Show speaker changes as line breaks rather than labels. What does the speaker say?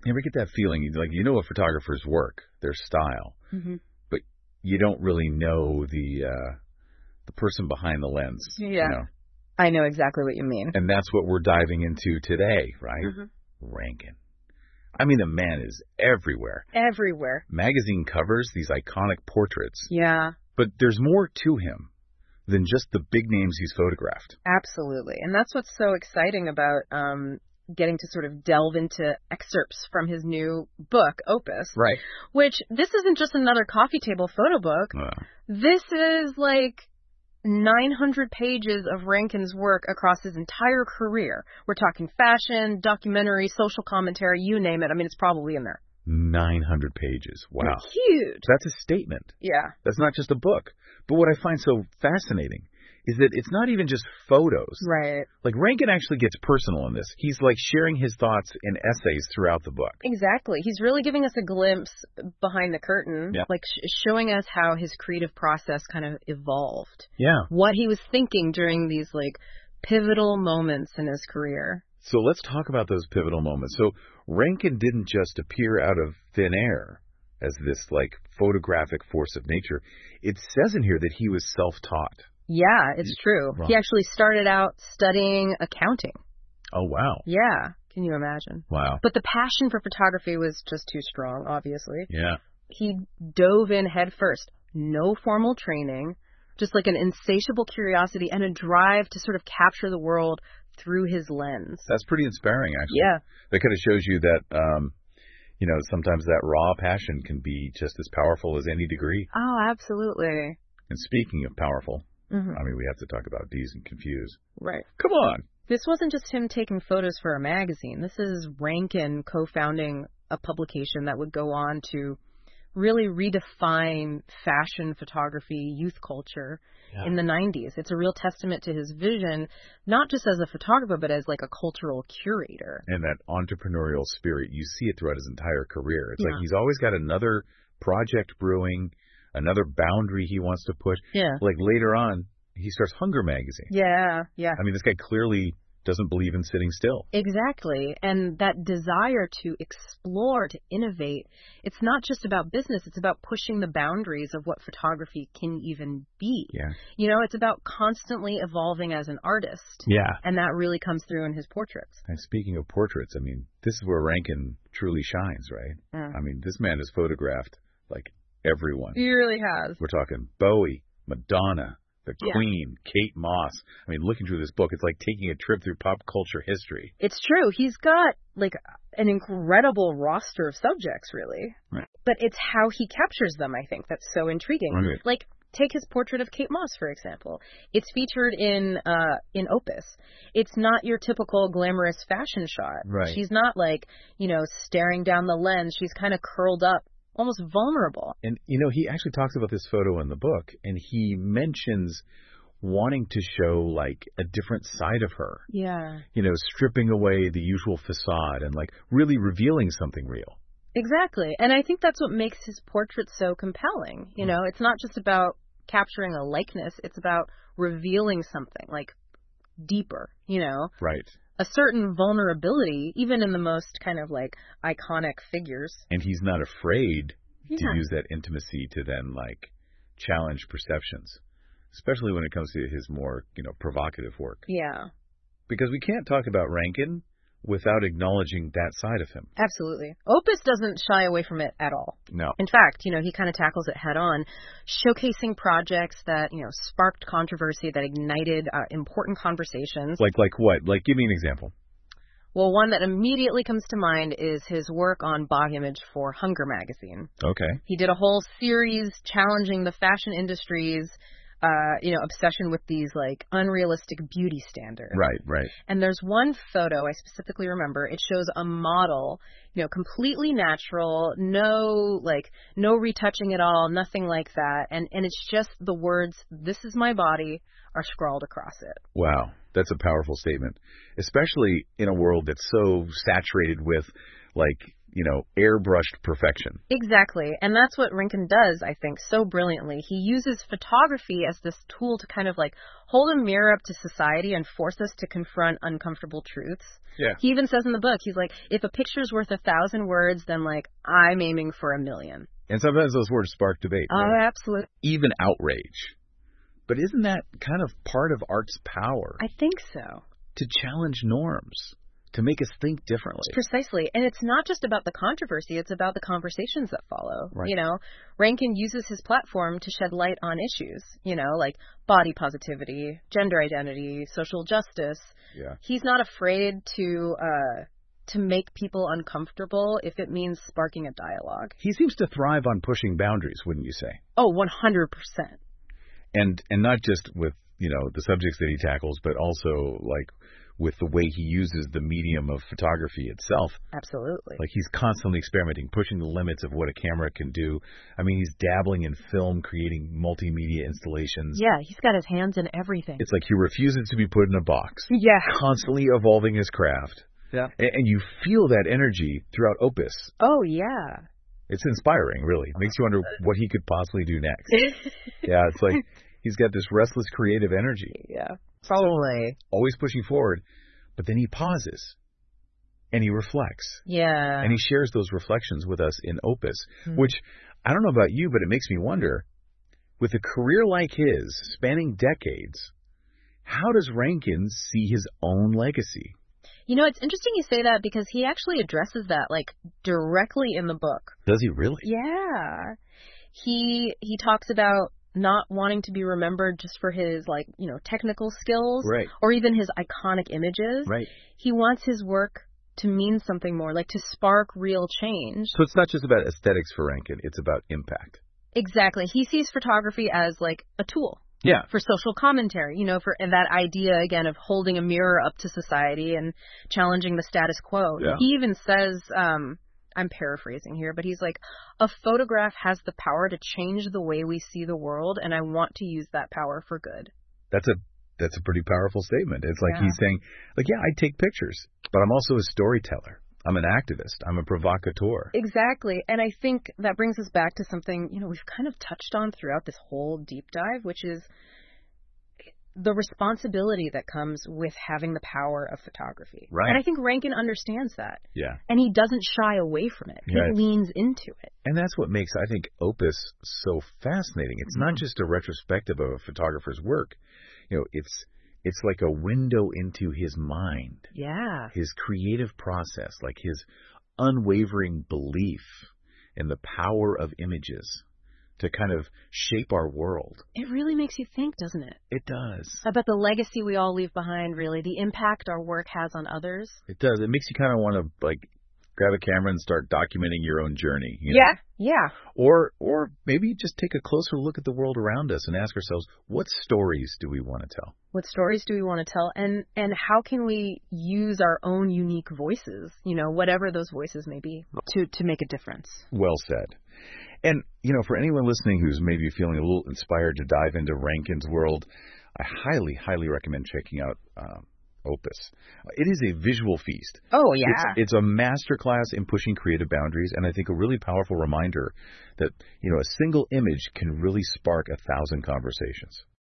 You ever get that feeling, like, you know a photographer's work, their style, but you don't really know the person behind the lens.
Yeah.
You know?
I know exactly what you mean.
And that's what we're diving into today, right? Rankin. I mean, the man is everywhere.
Everywhere.
Magazine covers, these iconic portraits.
Yeah.
But there's more to him than just the big names he's photographed.
Absolutely. And that's what's so exciting about getting to sort of delve into excerpts from his new book, Opus.
Right.
Which, this isn't just another coffee table photo book. This is like 900 pages of Rankin's work across his entire career. We're talking fashion, documentary, social commentary, you name it. I mean, it's probably in there.
900 pages. Wow.
It's huge.
That's a statement.
Yeah.
That's not just a book. But what I find so fascinating is that it's not even just photos.
Right.
Like, Rankin actually gets personal in this. He's like sharing his thoughts in essays throughout the book.
Exactly. He's really giving us a glimpse behind the curtain, like showing us how his creative process kind of evolved.
Yeah.
What he was thinking during these like pivotal moments in his career.
So let's talk about those pivotal moments. So Rankin didn't just appear out of thin air as this like photographic force of nature. It says in here that he was self-taught.
Yeah, it's true. He actually started out studying accounting.
Oh, wow.
Yeah. Can you imagine?
Wow.
But the passion for photography was just too strong, obviously.
Yeah.
He dove in head first. No formal training, just like an insatiable curiosity and a drive to sort of capture the world through his lens.
That's pretty inspiring, actually.
Yeah.
That kind of shows you that, you know, sometimes that raw passion can be just as powerful as any degree.
Oh, absolutely.
And speaking of powerful, I mean, we have to talk about Dazed and Confused.
Right.
Come on.
This wasn't just him taking photos for a magazine. This is Rankin co-founding a publication that would go on to really redefine fashion photography, youth culture in the 90s. It's a real testament to his vision, not just as a photographer, but as like a cultural curator.
And that entrepreneurial spirit, you see it throughout his entire career. It's like he's always got another project brewing, another boundary he wants to push.
Yeah.
Like later on, he starts Hunger Magazine.
Yeah, yeah.
I mean, this guy clearly doesn't believe in sitting still.
Exactly. And that desire to explore, to innovate, it's not just about business. It's about pushing the boundaries of what photography can even be.
Yeah.
You know, it's about constantly evolving as an artist.
Yeah.
And that really comes through in his portraits.
And speaking of portraits, I mean, this is where Rankin truly shines, right? I mean, this man has photographed, like, everyone.
He really has.
We're talking Bowie, Madonna, the Queen, Kate Moss. I mean, looking through this book, it's like taking a trip through pop culture history.
It's true. He's got, like, an incredible roster of subjects, really.
Right.
But it's how he captures them, I think, that's so intriguing.
Right.
Like, take his portrait of Kate Moss, for example. It's featured in Opus. It's not your typical glamorous fashion shot.
Right.
She's not, like, you know, staring down the lens. She's kind of curled up, almost vulnerable.
And, you know, he actually talks about this photo in the book, and he mentions wanting to show, like, a different side of her.
Yeah.
You know, stripping away the usual facade and, like, really revealing something real.
Exactly. And I think that's what makes his portrait so compelling. You know, it's not just about capturing a likeness. It's about revealing something, like, deeper, you know.
Right.
A certain vulnerability, even in the most kind of like iconic figures.
And he's not afraid to use that intimacy to then like challenge perceptions, especially when it comes to his more, you know, provocative work.
Yeah.
Because we can't talk about Rankin without acknowledging that side of him.
Absolutely. Opus doesn't shy away from it at all.
No.
In fact, you know, he kind of tackles it head on, showcasing projects that, you know, sparked controversy, that ignited important conversations.
Like what? Like, give me an example.
Well, one that immediately comes to mind is his work on body image for Hunger Magazine.
Okay.
He did a whole series challenging the fashion industry's you know, obsession with these like unrealistic beauty standards.
Right, right.
And there's one photo I specifically remember. It shows a model, you know, completely natural, no retouching at all, nothing like that. And it's just the words, "This is my body," are scrawled across it.
Wow. That's a powerful statement, especially in a world that's so saturated with like, airbrushed perfection.
Exactly. And that's what Rankin does, I think, so brilliantly. He uses photography as this tool to kind of like hold a mirror up to society and force us to confront uncomfortable truths.
Yeah.
He even says in the book, he's like, if a picture's worth 1,000 words, then like I'm aiming for 1,000,000.
And sometimes those words spark debate.
Oh,
right?
absolutely.
Even outrage. But isn't that kind of part of art's power?
I think so.
To challenge norms, to make us think differently.
Precisely. And it's not just about the controversy, it's about the conversations that follow.
Right.
Rankin uses his platform to shed light on issues, like body positivity, gender identity, social justice.
Yeah.
He's not afraid to make people uncomfortable if it means sparking a dialogue.
He seems to thrive on pushing boundaries, wouldn't you say?
Oh, 100%.
And not just with, the subjects that he tackles, but also like with the way he uses the medium of photography itself.
Absolutely.
Like he's constantly experimenting, pushing the limits of what a camera can do. I mean, he's dabbling in film, creating multimedia installations.
Yeah, he's got his hands in everything.
It's like he refuses to be put in a box.
Yeah.
Constantly evolving his craft.
Yeah.
And you feel that energy throughout Opus.
Oh, yeah.
It's inspiring, really. It makes you wonder what he could possibly do next. Yeah, it's like he's got this restless creative energy.
Yeah. Totally.
Always pushing forward, but then he pauses and he reflects.
Yeah.
And he shares those reflections with us in Opus, which I don't know about you, but it makes me wonder, with a career like his, spanning decades, how does Rankin see his own legacy?
It's interesting you say that because he actually addresses that like directly in the book.
Does he really?
Yeah. He talks about not wanting to be remembered just for his technical skills,
right,
or even his iconic images.
Right.
He wants his work to mean something more, like to spark real change.
So it's not just about aesthetics for Rankin, it's about impact.
Exactly. He sees photography as like a tool.
Yeah.
For social commentary, and that idea, again, of holding a mirror up to society and challenging the status quo.
Yeah.
He even says, I'm paraphrasing here, but he's like, a photograph has the power to change the way we see the world, and I want to use that power for good.
That's a pretty powerful statement. It's like he's saying, I take pictures, but I'm also a storyteller. I'm an activist. I'm a provocateur.
Exactly. And I think that brings us back to something, we've kind of touched on throughout this whole deep dive, which is the responsibility that comes with having the power of photography.
Right.
And I think Rankin understands that.
Yeah.
And he doesn't shy away from it.
Right.
He leans into it.
And that's what makes, I think, Opus so fascinating. It's not just a retrospective of a photographer's work. It's like a window into his mind.
Yeah.
His creative process, like his unwavering belief in the power of images to kind of shape our world.
It really makes you think, doesn't it?
It does.
About the legacy we all leave behind, really, the impact our work has on others.
It does. It makes you kind of want to, grab a camera and start documenting your own journey.
Yeah.
Or maybe just take a closer look at the world around us and ask ourselves, what stories do we want to tell?
What stories do we want to tell? And how can we use our own unique voices, whatever those voices may be, to make a difference?
Well said. And, for anyone listening who's maybe feeling a little inspired to dive into Rankin's world, I highly, highly recommend checking out Opus. It is a visual feast.
Oh, yeah.
It's a masterclass in pushing creative boundaries, and I think a really powerful reminder that, a single image can really spark 1,000 conversations.